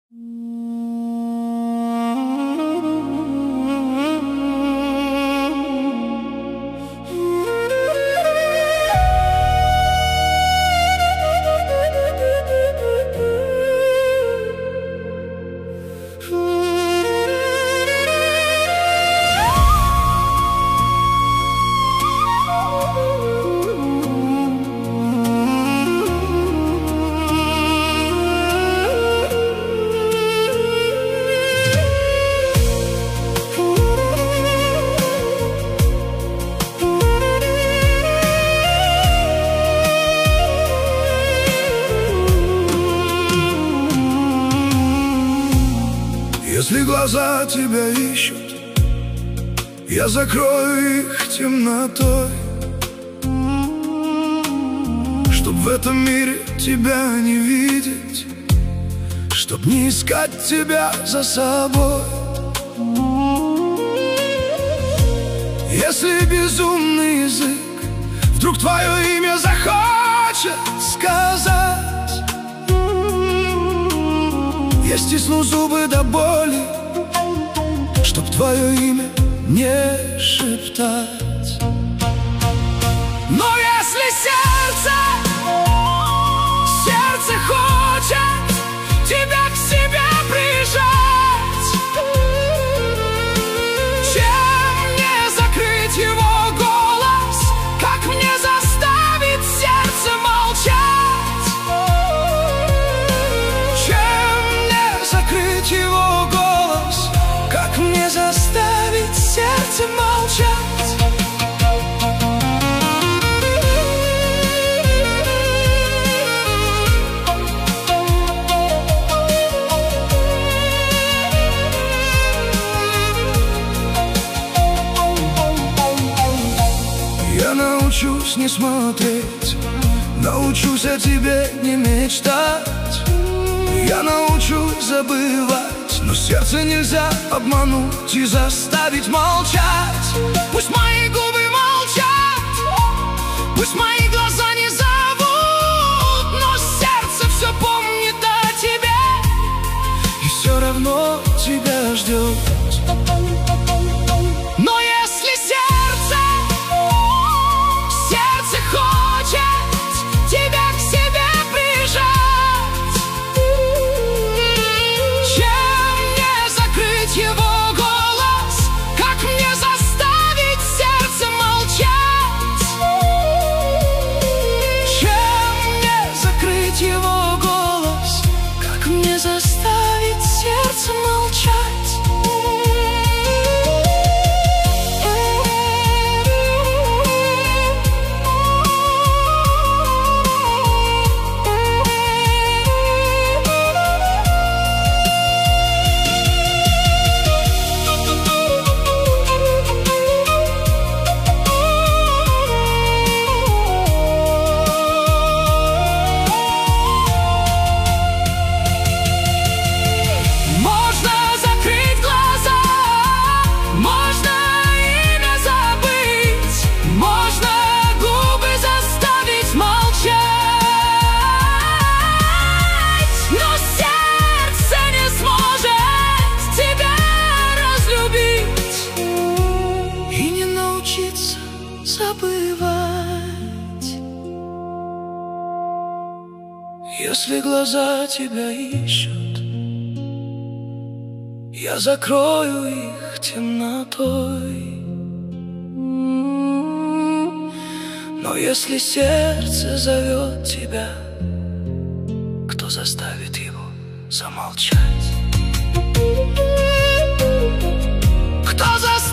Если глаза тебя ищут, я закрою их темнотой, чтоб в этом мире тебя не видеть, чтоб не искать тебя за собой. Если безумный язык вдруг твое имя захочет сказать, я стисну зубы до боли, чтоб твое имя не шептать. Но если сердце хочет тебя к себе прижать, чем мне закрыть его голос, как мне заставить сердце молчать? Закрыть его голос, как мне заставить сердце молчать? Я научусь не смотреть, научусь о тебе не мечтать. Я научусь забывать, но сердце нельзя обмануть и заставить молчать. Пусть мои губы молчат, пусть мои глаза не зовут, но сердце все помнит о тебе и все равно тебя ждет. Но если сердце хочет тебя к себе прижать, его голос, как мне заставить сердце молчать? Чем мне закрыть его голос, как мне заставить сердце молчать? Забывать. Если глаза тебя ищут, я закрою их темнотой. Но если сердце зовет тебя, кто заставит его замолчать? Кто заставит